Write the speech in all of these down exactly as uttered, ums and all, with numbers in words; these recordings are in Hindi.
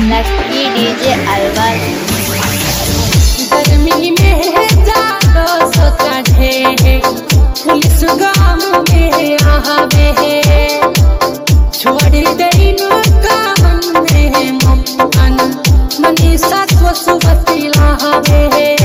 Lucky DJ Alwar. गर्मी में जादो सो चढ़े पुलिस गाम में आवे छोड़ देनु काम में मन मनीषा तो सुबती लावे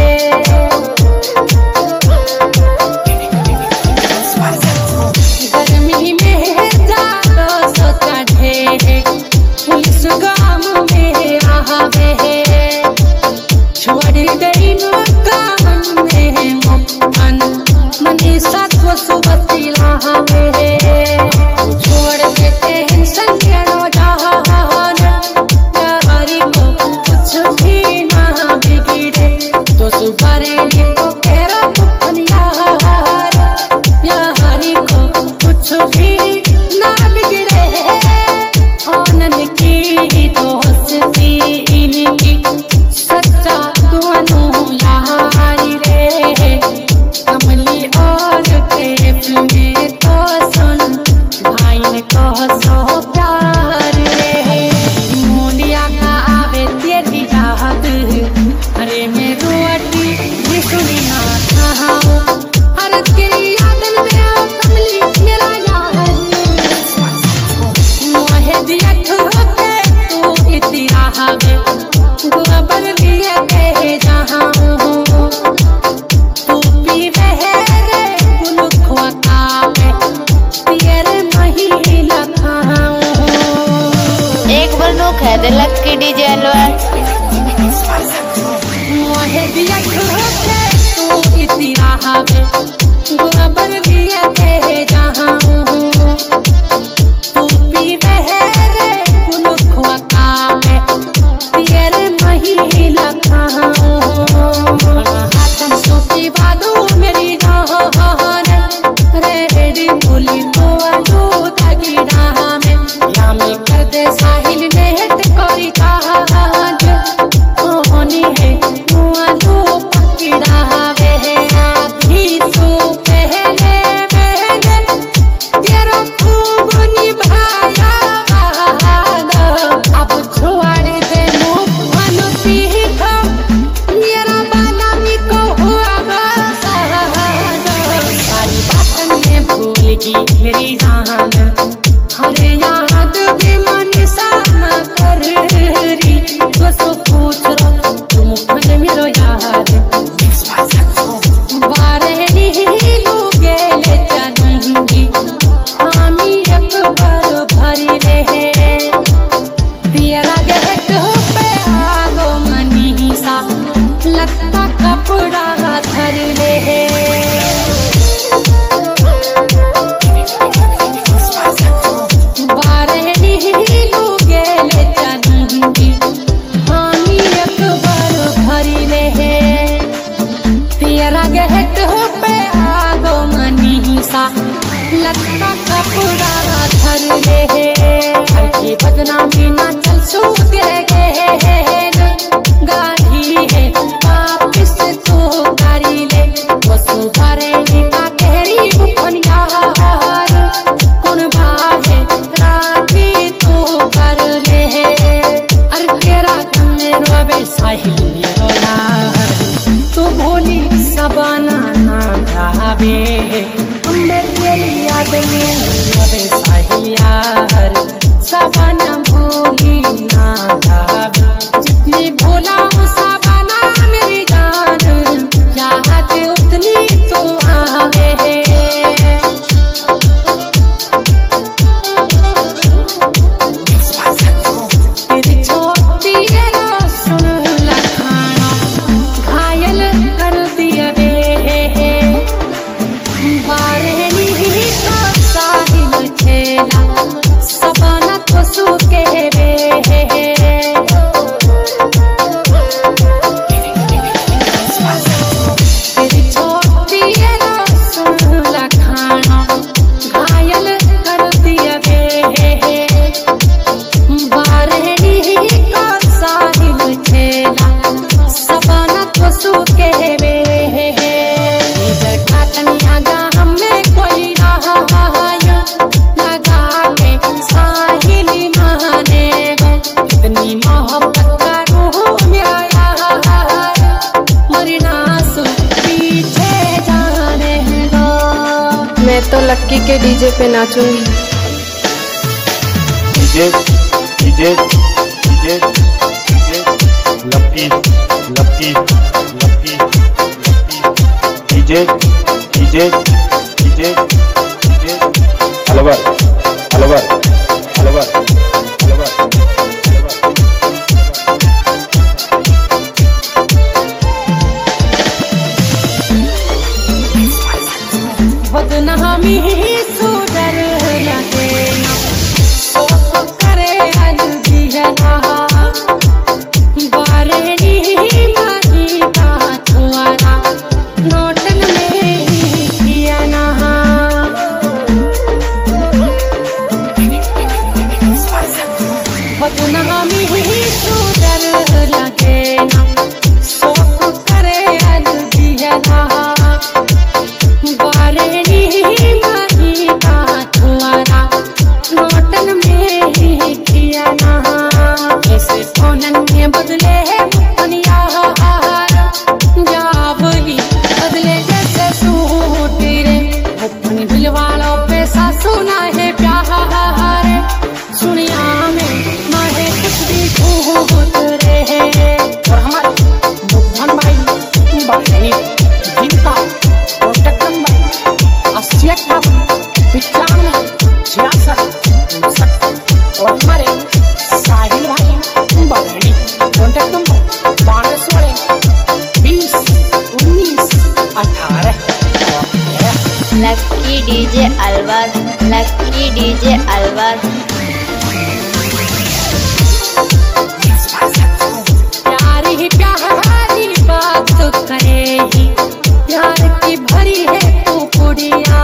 गर्मी में जादो सो चढ़े पुलिस गाम में आवे छोड़ देनु काम में मन मनीषा तो सुबती लावे छोड़ देते हैं संगरो जहान यारी को कुछ भी ना बिगड़े तो सुबरे को तेरा पुनिया यारी को कुछ भी ना बिगड़े आनंद की दोस्ती इनकी सच्चा दोनों यारी रे कमली और प्रेम में तो सुन भाई ने कह सो प्यार रे मोलिया का आवे तेरी याद अरे मैं रोटी ये सुनी ना था हर तेरी याद में कमली मेरा यार मोहे दिया ठोके तू इतनी राहवे गोबर लिए कहे जहाँ तू पी बहरे बुलुखवा कावे तेरे महिला खाऊं एक बंदूक है दे लकी डीजे अलवर। मोहे दिया ठोके तू इतनी राहवे गोबर लिए कहे जहाँ तू पी बहरे बुलुखवा कावे तेरे महिला खाऊं हाथन सोती बादू मेरी जान रे रेडी बोली को आलू तागी राह में यामी कर दे साहिल ने हट कोरी काज होनी है आलू पकी राह वे आधी सो पहले मैंने तेरा खूब निभाया अब छोड़ दे मुँह पीठा मेरा बाला मी को हुआ सारी बातन में भूल गई मेरी जान हरे याद भी मन साना कर रही तो सो पूछ रो तुम फल मेरो याद बारे नहीं लोगे ले चलूंगी हामी एक बार भरी रहे तेरा गेट पे आगो मनीषा लगता कपड़ा धर ले बारे नहीं लोगे ले चलूंगी हामी एक बार भरी ले तेरा गेट पे आगो मनीषा लगता कपड़ा धर ले हल्की बदनामी ना चल सो गे गाड़ी है वापिस तो गाड़ी ले वो सुधारे का कहरी बुखनिया कौन भाहे राती तो कर ले अरे तेरा गम में रोवे साहिल मेरो यार तू भोली सबाना ना जावे मैं तेरी याद में रोवे साहिल यार सबाना भोली ना जावे जितनी भोला हूँ सबाना मेरी जान याद उतनी तो आवे तेरी छोटी ना सुन लखाना घायल कर दिया रे बारे नहीं का साहिल छेला सबाना तो सूखे वे तो लक्की के डीजे पे नाचूंगी। DJ DJ DJ DJ Lucky Lucky Lucky DJ DJ DJ DJ Alwar Alwar Alwar Alwar बदनामी सुधर लगे ओ करे अलगिया बारेनी माही का छुआरा नोटन में किया ना बदनामी सुधर लगे ओ करे अलगिया बदले दुनिया जावली बदले जैसे सूट रे अपने दिल वालों पे सुना है प्यार सुनिया में माहे कुछ भी भूत रे और हमारे मुखन भाई बहनी जिनका कॉन्टेक्ट नंबर अस्सी अट्ठावन पिचानवे छियासठ उनसठ और हमारे साहिल भाई बहनी कॉन्टेक्ट नंबर बानवे सोलह बीस उन्नीस अठारह। Lucky DJ Alwar, Lucky DJ Alwar. प्यारी ही प्यारी बात करेगी प्यार की भरी है तू कुड़िया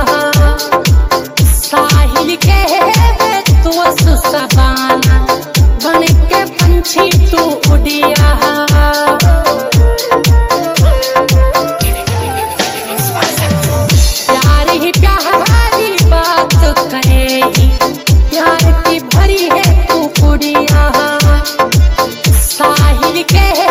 साहिल के तू सुसबाना बन के पंछी तू उड़िया प्यार ही प्यारी बात करेगी प्यार की भरी है तू कुड़िया साहिल के